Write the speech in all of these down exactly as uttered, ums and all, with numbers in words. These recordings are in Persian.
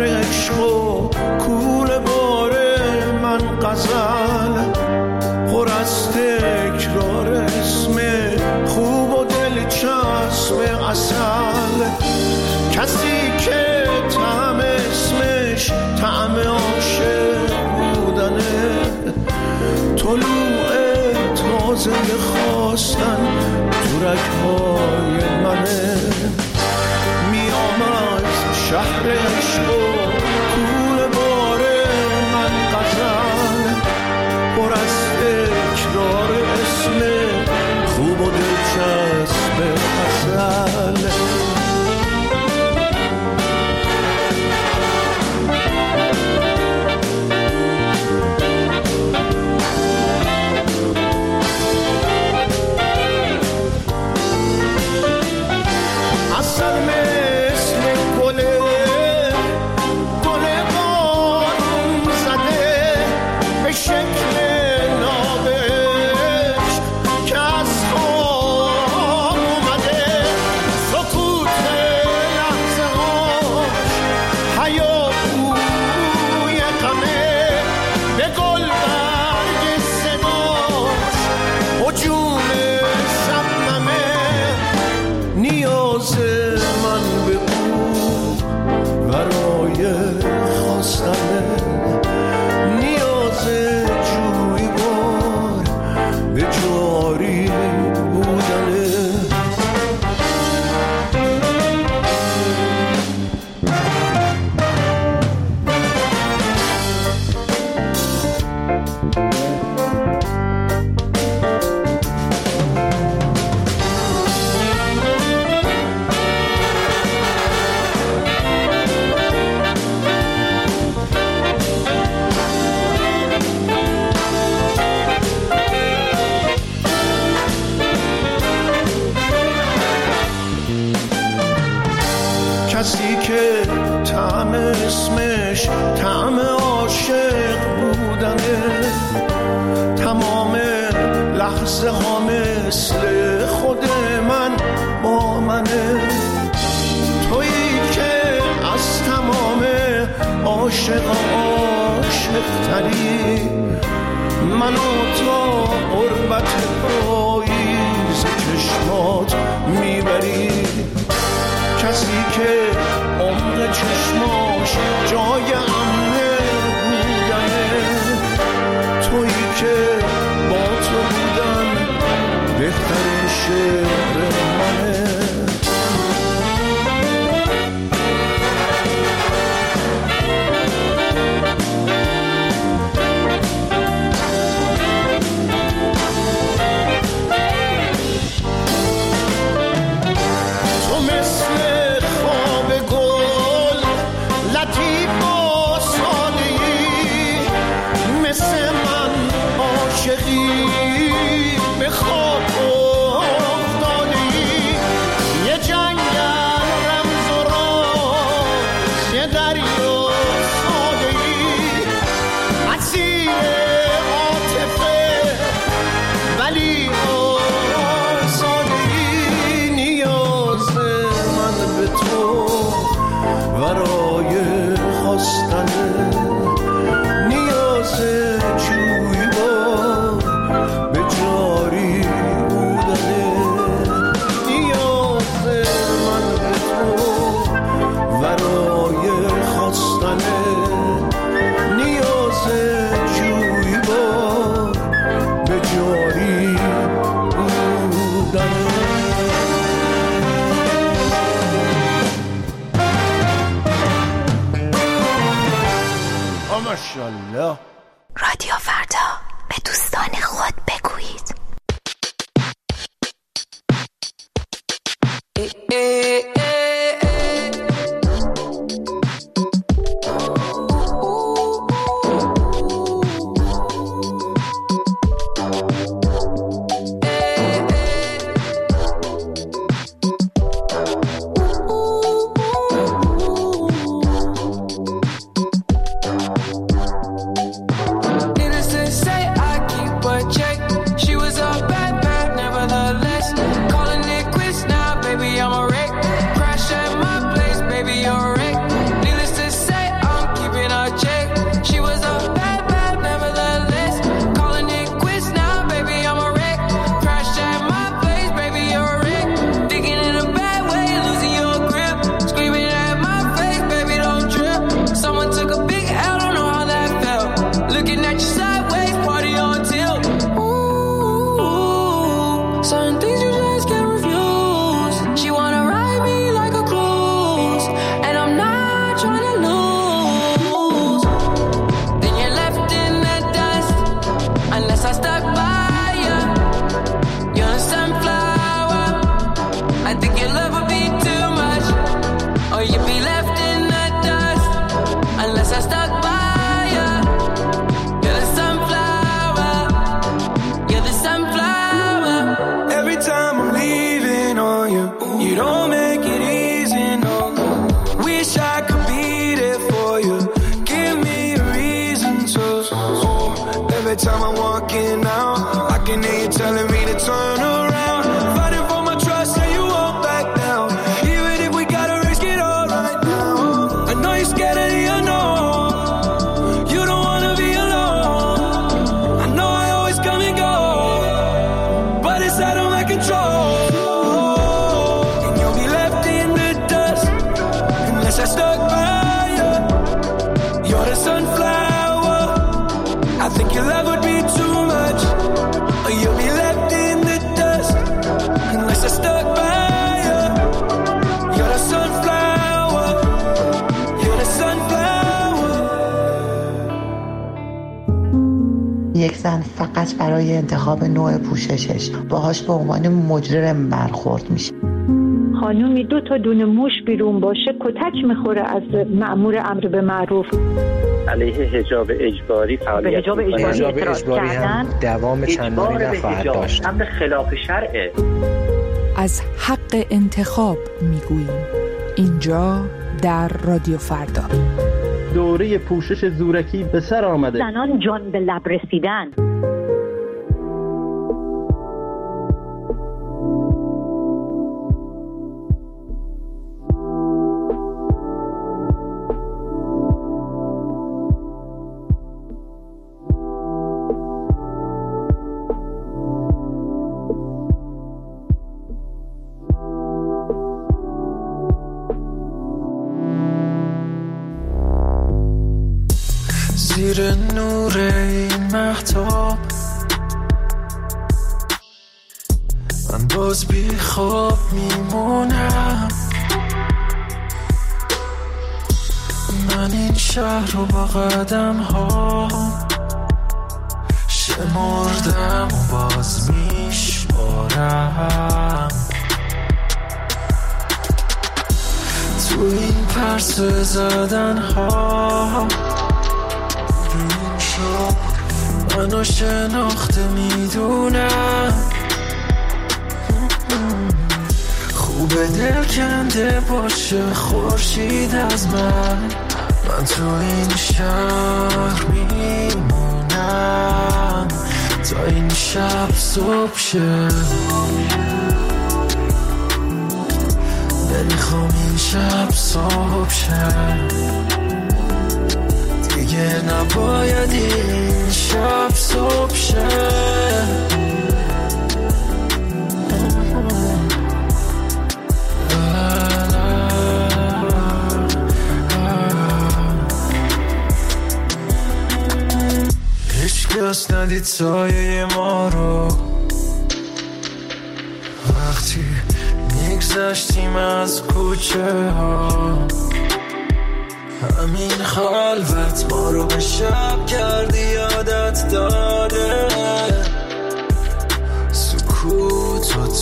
عشق و کوله باره من غزل پر از تکرار اسم خوب و دلچسب اصل کسی که طعم اسمش طعم عاشق بودنه طلوع تازه خواستن تو رگ‌های منه میام از شهر عشق و کوله باره من غزل پر از تکرار اسم خوب و دلچسب اصل کسی که طعم اسمش طعم عاشق بودنه تمام لحظه ها مثل خود من با منه تویی که از تمام عاشق عاشق تری منو تا قربت پاییز چشمات میبری کسی که عمق چشماش جای امنه بودنه تویی که با تو بودن بهترین شعر منه ماشاءالله. رادیو فردا به دوستان خود بگویید. Needless to say, I keep a check. She was Every time I'm walking out, I can hear you telling me to turn around. Fighting for my trust and you won't back down. Even if we gotta risk it all right now. I know you're scared of the unknown. You don't wanna be alone. I know I always come and go, but it's out of my control. And you'll be left in the dust unless I stuck by you. You're the sunflower. I think your love would be too much. Or you'll be left in the dust unless I stuck by you. You're the sunflower. You're the sunflower. یک زن فقط برای انتخاب نوع پوششش باهاش به عنوان مجرم برخورد میشه. خانومی دو تا دونه موش بیرون باشه کتک میخوره از مأمور امر به معروف. علیه حجاب اجباری فعالیت حجاب اجباری, حجاب اجباری هم دوام چندانی نخواهد داشت. امر خلاف شرعه. از حق انتخاب میگوییم اینجا در رادیو فردا. دوره پوشش زورکی به سر آمده. زنان جان به لب رسیدن. زیر نور این مهتاب من باز بی خواب میمونم. من این شهر رو با قدم ها شمردم و باز میشمارم. تو این پرسه زدن ها منو شناخته میدونم. خوبه دل کنده باشه خورشید از من. من تو این شهر میمونم تا این شب صبح شه. نمیخوام این شب صبح شه. دیگه نباید این شب صبح شه. هیچ کس ندید سایه ما رو وقتی میگذشتیم از کوچه ها. همین خلوت ما رو به شب کردی یادت داده. سکوت و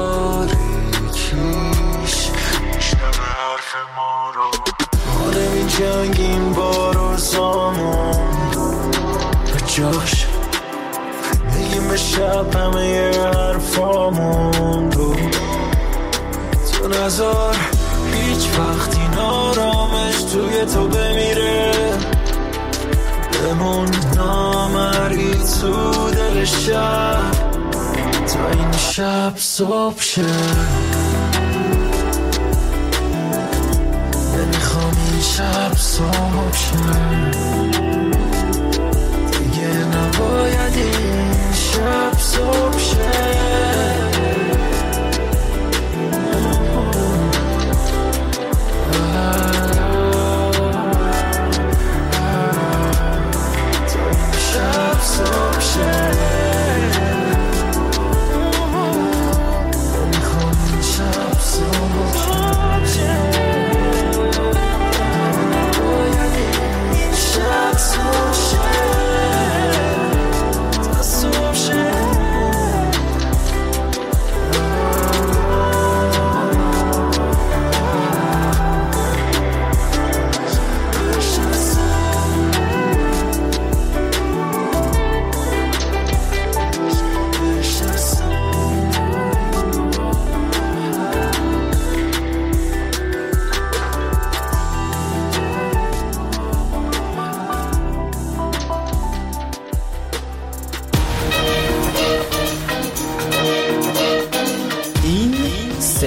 تاریکیش میشنوه حرف ما رو. ما نمی جنگیم با روزامون به جاش میگیم به شب همه حرفامون رو. تو نظر هیچ وقتی نارامش توی تو بمیره. بمون نامری تو دل شب تا این شب صبح شه. نمیخوام این شب صبح شه. دیگه نباید این شب صبح شه.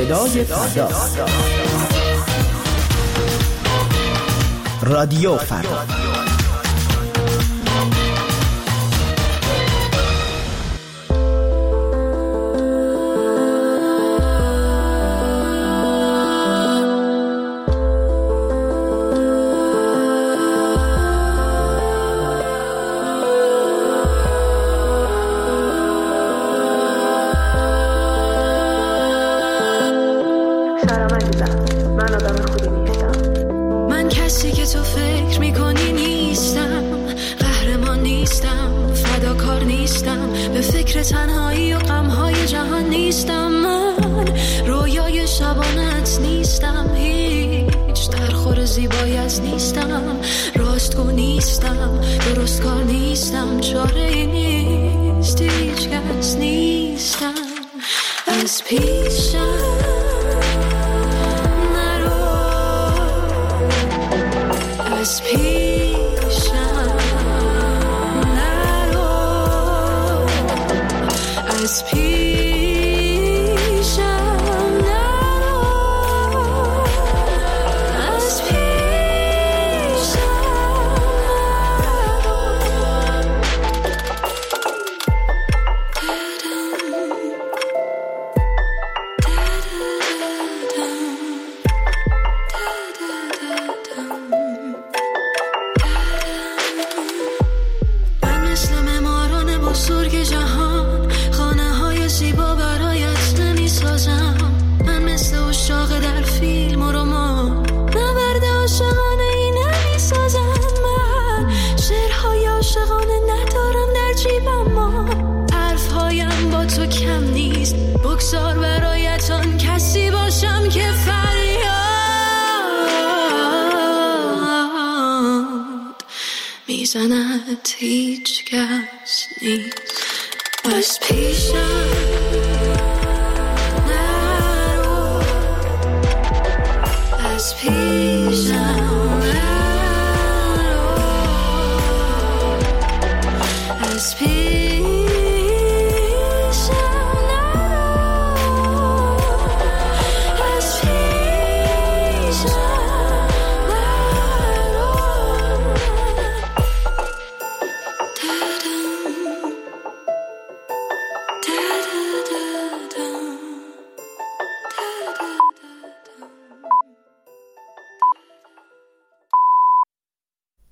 صدای فردا. رادیو فردا. تنهایی و غم‌های جهان نیستم، من رویای شبانت نیستم، هیچ درخور زیبایت نیستم، راستگو نیستم، درست کار نیستم، چاره‌ای نیست، هیچ کس نیستم. از پیشم نرو، از پیشم از پیشم نرو، از پیشم من مثل معماران بزرگ جهان زیبا برایت نمی سازم، من مثل عشاق در فیلم و رمان نبرد عاشقانه ای نمی سازم، من شعرهای عاشقانه ندارم در جیبم، ما حرفهایم با تو کم نیست، بگذار برایت آن کسی باشم که فریاد میزند، هیچ کس نیست. از پیشم نرو، از پیشم